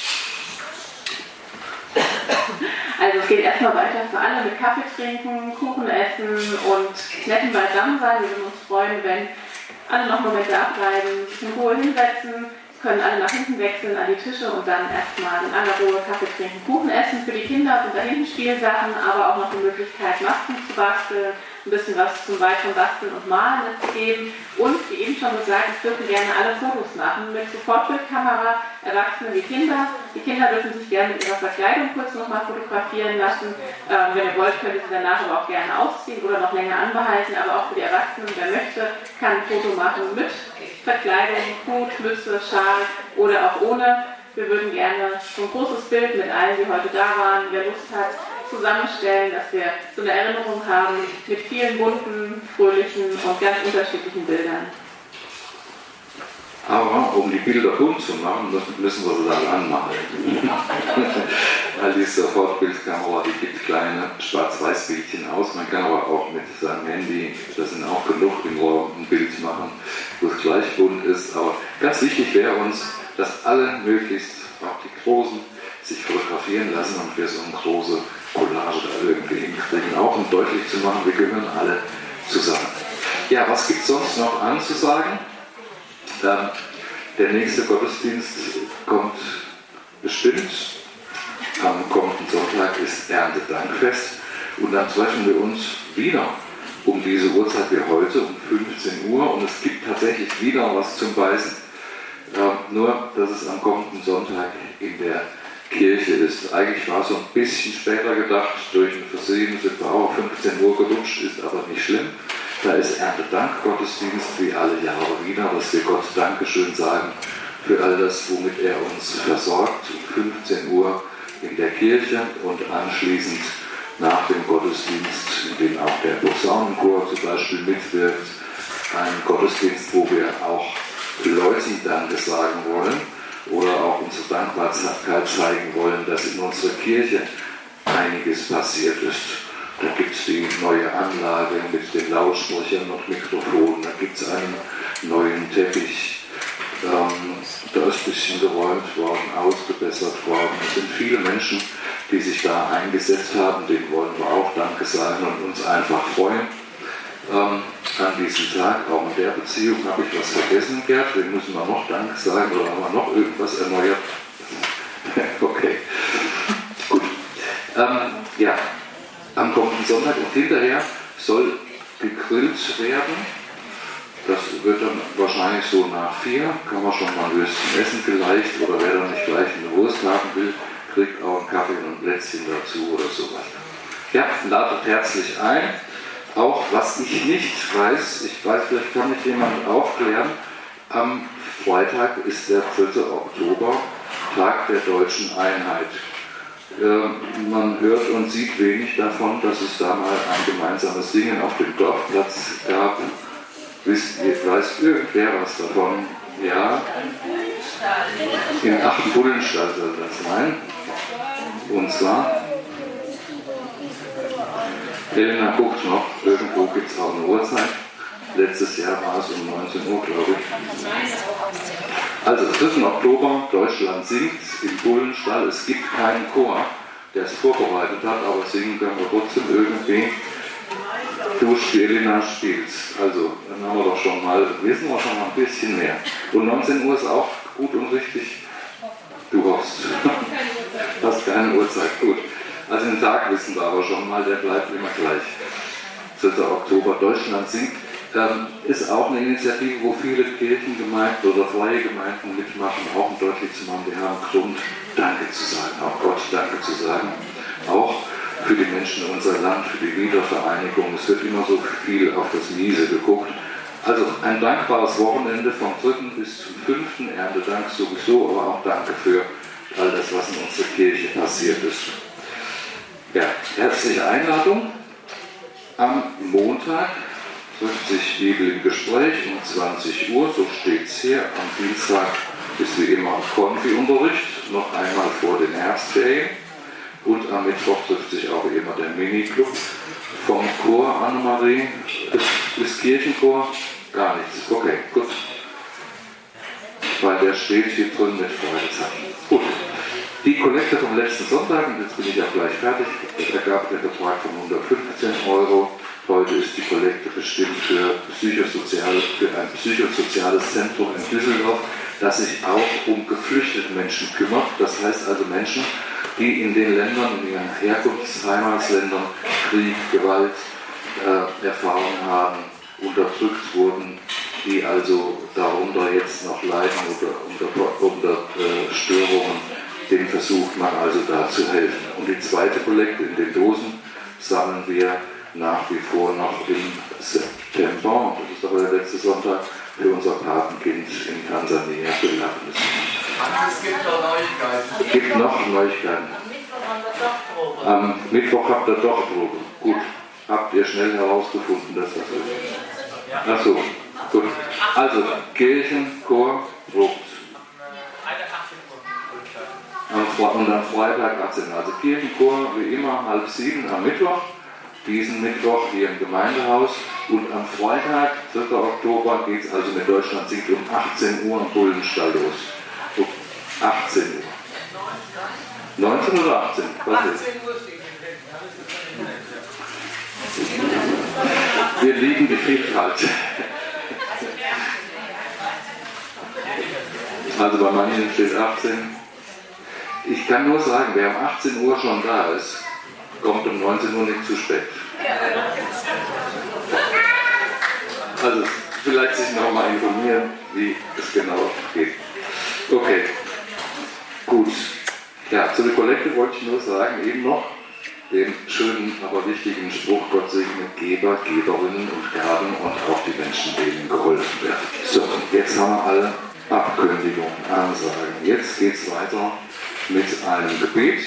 Also es geht erstmal weiter für alle mit Kaffee trinken, Kuchen essen und netten Beisammensein. Wir würden uns freuen, wenn alle noch Momente abreiben, sich in Ruhe hinsetzen, können alle nach hinten wechseln an die Tische und dann erstmal in aller Ruhe Kaffee trinken, Kuchen essen. Für die Kinder sind da hinten Spielsachen, aber auch noch die Möglichkeit, Masken zu basteln, ein bisschen was zum weiteren Basteln und Malen mitzugeben. Und wie eben schon gesagt, es dürfen gerne alle Fotos machen mit Sofortbildkamera, Erwachsene wie Kinder. Die Kinder dürfen sich gerne mit ihrer Verkleidung kurz nochmal fotografieren lassen. Ähm, wenn ihr wollt, könnt ihr sie danach aber auch gerne ausziehen oder noch länger anbehalten. Aber auch für die Erwachsenen, wer möchte, kann ein Foto machen mit Verkleidung, Hut, Mütze, Schal oder auch ohne. Wir würden gerne so ein großes Bild mit allen, die heute da waren, wer Lust hat, zusammenstellen, dass wir so eine Erinnerung haben mit vielen bunten, fröhlichen und ganz unterschiedlichen Bildern. Aber um die Bilder bunt zu machen, müssen wir sie dann anmalen. Weil die Sofortbildkamera, die gibt kleine Schwarz-Weiß-Bildchen aus. Man kann aber auch mit seinem Handy, das sind auch genug im Raum, ein Bild machen, wo es gleich bunt ist. Aber ganz wichtig wäre uns, dass alle möglichst, auch die Großen, sich fotografieren lassen und wir so eine große Collage da irgendwie hinkriegen, auch um deutlich zu machen, wir gehören alle zusammen. Ja, was gibt es sonst noch anzusagen? Ähm, der nächste Gottesdienst kommt bestimmt. Am kommenden Sonntag ist Erntedankfest und dann treffen wir uns wieder um diese Uhrzeit wie heute, um fünfzehn Uhr, und es gibt tatsächlich wieder was zum Beißen. Äh, nur, dass es am kommenden Sonntag in der Kirche ist. Eigentlich war es so ein bisschen später gedacht, durch ein Versehen sind wir auch fünfzehn Uhr gerutscht, ist aber nicht schlimm. Da ist Erntedank-Gottesdienst wie alle Jahre wieder, dass wir Gott Dankeschön sagen für all das, womit er uns versorgt. Um fünfzehn Uhr in der Kirche und anschließend nach dem Gottesdienst, in dem auch der Posaunenchor zum Beispiel mitwirkt, ein Gottesdienst, wo wir auch Leuten Danke sagen wollen oder auch unsere Dankbarkeit zeigen wollen, dass in unserer Kirche einiges passiert ist. Da gibt es die neue Anlage mit den Lautsprechern und Mikrofonen, da gibt es einen neuen Teppich, Ähm, da ist ein bisschen geräumt worden, ausgebessert worden. Es sind viele Menschen, die sich da eingesetzt haben, denen wollen wir auch Danke sagen und uns einfach freuen. Ähm, an diesem Tag, auch in der Beziehung, habe ich was vergessen, Gerd, den müssen wir noch Danke sagen oder haben wir noch irgendwas erneuert? Okay, gut. Ähm, ja, am kommenden Sonntag und hinterher soll gegrillt werden. Das wird dann wahrscheinlich so nach vier, kann man schon mal ein Würstchen essen vielleicht, oder wer dann nicht gleich eine Wurst haben will, kriegt auch einen Kaffee und ein Plätzchen dazu oder sowas. Ja, ladet herzlich ein. Auch was ich nicht weiß, ich weiß, vielleicht kann mich jemand aufklären, am Freitag ist der dritte Oktober, Tag der deutschen Einheit. Äh, man hört und sieht wenig davon, dass es da mal ein gemeinsames Singen auf dem Dorfplatz gab. Wisst ihr, weiß irgendwer was davon? Ja? Im achten Bullenstall soll das sein. Und zwar, Helena guckt noch, irgendwo gibt es auch eine Uhrzeit. Letztes Jahr war es um neunzehn Uhr, glaube ich. Also, dritten Oktober, Deutschland singt im Bullenstall. Es gibt keinen Chor, der es vorbereitet hat, aber singen können wir trotzdem irgendwie. Du, Helena, spielst. Also, dann haben wir doch schon mal, wissen wir schon mal ein bisschen mehr. Und neunzehn Uhr ist auch gut und richtig. Du hoffst. Hast keine Uhrzeit, gut. Also den Tag wissen wir aber schon mal, der bleibt immer gleich. dritter Oktober, Deutschland singt, ähm, ist auch eine Initiative, wo viele Kirchengemeinden oder freie Gemeinden mitmachen, auch um deutlich zu machen, wir haben Grund, Danke zu sagen, auch Gott Danke zu sagen, auch für die Menschen in unser Land, für die Wiedervereinigung. Es wird immer so viel auf das Miese geguckt. Also ein dankbares Wochenende vom dritten bis zum fünften Erntedank sowieso, aber auch Danke für all das, was in unserer Kirche passiert ist. Ja, herzliche Einladung. Am Montag trifft sich Bibel im Gespräch um zwanzig Uhr, so steht es hier. Am Dienstag ist wie immer Konfi-Unterricht, noch einmal vor den Herbstferien. Und am Mittwoch trifft sich auch wie immer der Mini-Club vom Chor Annemarie. Ist, ist Kirchenchor? Gar nichts. Okay, gut. Weil der steht hier drin mit Fragezeichen. Gut. Die Kollekte vom letzten Sonntag, und jetzt bin ich ja gleich fertig, ergab der Betrag von hundertfünfzehn Euro. Heute ist die Kollekte bestimmt für, psychosozial, für ein psychosoziales Zentrum in Düsseldorf, das sich auch um geflüchtete Menschen kümmert. Das heißt also Menschen, die in den Ländern, in ihren Herkunftsheimatsländern Krieg, Gewalt, äh, Erfahrungen haben, unterdrückt wurden, die also darunter jetzt noch leiden oder unter, unter äh, Störungen. Dem versucht man also da zu helfen. Und die zweite Kollekte in den Dosen sammeln wir nach wie vor noch im September, das ist aber der letzte Sonntag, für unser Patenkind in Tansania begnadet ist. Es gibt noch Neuigkeiten. Es gibt noch Neuigkeiten. Am Mittwoch habt ihr doch Droge. Gut. Habt ihr schnell herausgefunden, dass das so ist? Ach so, gut. Also, Kirchenchor, Drogen. Und am Freitag achtzehn Uhr. Also Kirchenchor wie immer halb sieben am Mittwoch. Diesen Mittwoch hier im Gemeindehaus. Und am Freitag, dritter Oktober, geht es also mit Deutschland singt um achtzehn Uhr am Bullenstall los. Um achtzehn Uhr. neunzehn oder achtzehn? achtzehn Uhr steht. Wir lieben die Vielfalt. Also bei manchen steht achtzehn. Ich kann nur sagen, wer um achtzehn Uhr schon da ist, kommt um neunzehn Uhr nicht zu spät. Also vielleicht sich noch mal informieren, wie es genau geht. Okay, gut. Ja, zu der Kollekte wollte ich nur sagen, eben noch den schönen, aber wichtigen Spruch, Gott segne Geber, Geberinnen und Gaben und auch die Menschen, denen geholfen wird. So, jetzt haben wir alle Abkündigungen, Ansagen. Jetzt geht es weiter mit einem Gebet.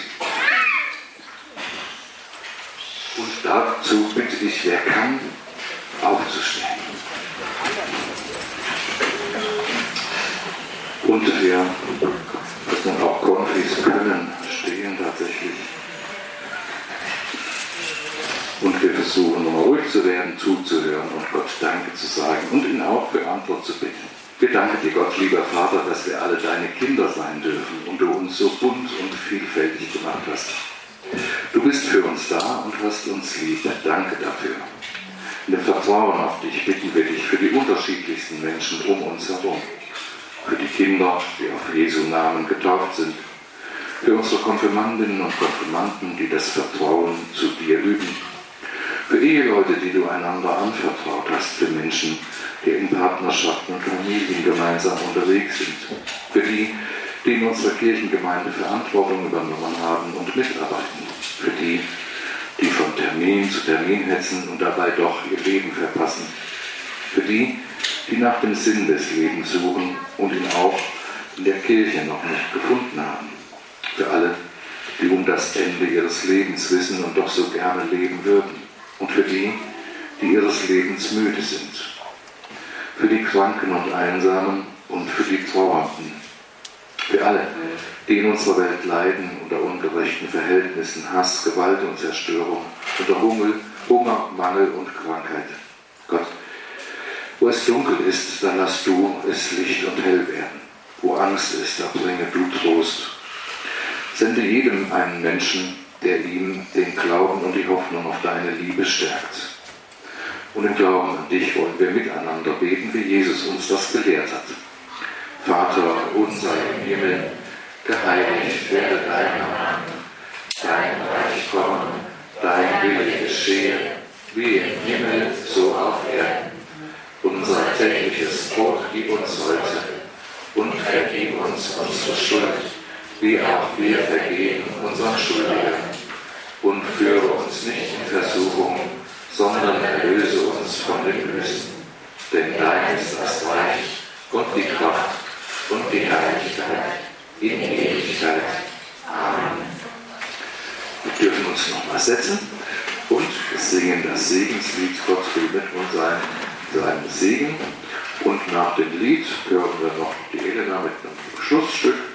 Und dazu bitte ich, wer kann, aufzustehen. Und wir, dass dann auch Konfis können, stehen tatsächlich. Und wir versuchen, nochmal ruhig zu werden, zuzuhören und Gott Danke zu sagen und ihn auch für andere zu bitten. Wir danken dir, Gott, lieber Vater, dass wir alle deine Kinder sein dürfen und du uns so bunt und vielfältig gemacht hast. Du bist für uns da und hast uns lieb. Danke dafür. In dem Vertrauen auf dich bitten wir dich für die unterschiedlichsten Menschen um uns herum. Für die Kinder, die auf Jesu Namen getauft sind. Für unsere Konfirmandinnen und Konfirmanden, die das Vertrauen zu dir üben. Für Eheleute, die du einander anvertraut hast. Für Menschen, die in Partnerschaften und Familien gemeinsam unterwegs sind. Für die, die in unserer Kirchengemeinde Verantwortung übernommen haben und mitarbeiten. Für die, die von Termin zu Termin hetzen und dabei doch ihr Leben verpassen. Für die, die nach dem Sinn des Lebens suchen und ihn auch in der Kirche noch nicht gefunden haben. Für alle, die um das Ende ihres Lebens wissen und doch so gerne leben würden. Und für die, die ihres Lebens müde sind. Für die Kranken und Einsamen und für die Trauernden. Für alle, die in unserer Welt leiden unter ungerechten Verhältnissen, Hass, Gewalt und Zerstörung, unter Hunger, Hunger, Mangel und Krankheit. Gott, wo es dunkel ist, dann lass du es Licht und hell werden. Wo Angst ist, da bringe du Trost. Sende jedem einen Menschen, der ihm den Glauben und die Hoffnung auf deine Liebe stärkt. Und im Glauben an dich wollen wir miteinander beten, wie Jesus uns das gelehrt hat. Vater unser im Himmel, geheiligt werde dein Name. Dein Reich komme, dein Wille geschehe, wie im Himmel, so auf Erden. Unser tägliches Brot gib uns heute und vergib uns unsere Schuld, wie auch wir vergeben unseren Schuldigern. Und führe uns nicht in Versuchung, sondern erlöse uns von dem Bösen. Denn dein ist das Reich und die Kraft und die Herrlichkeit in Ewigkeit. Amen. Wir dürfen uns nochmal setzen und singen das Segenslied. Gott will mit uns sein, seinen Segen. Und nach dem Lied hören wir noch die Elena mit einem Schlussstück.